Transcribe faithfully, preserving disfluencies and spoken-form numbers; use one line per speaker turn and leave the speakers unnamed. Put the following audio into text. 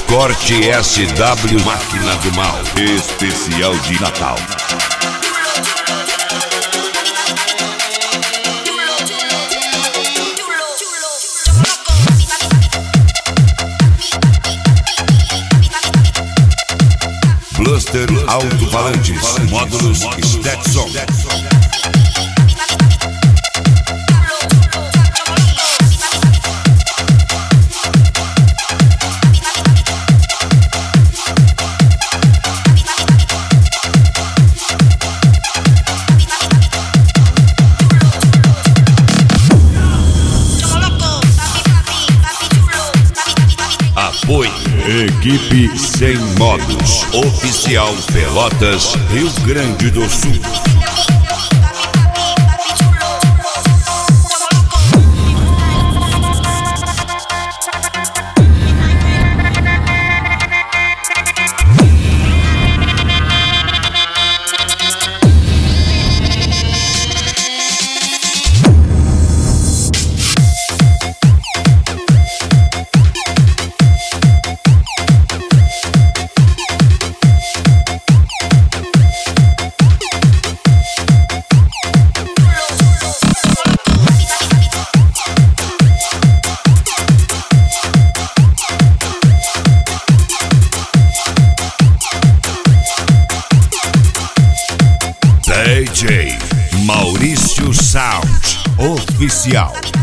Corte S W Máquina do Mal, especial de Natal. Bluster Alto-Falantes, módulos Stetson. Apoio Equipe Sem Modos, oficial Pelotas, Rio Grande do Sul. D J Maurício Sound, oficial.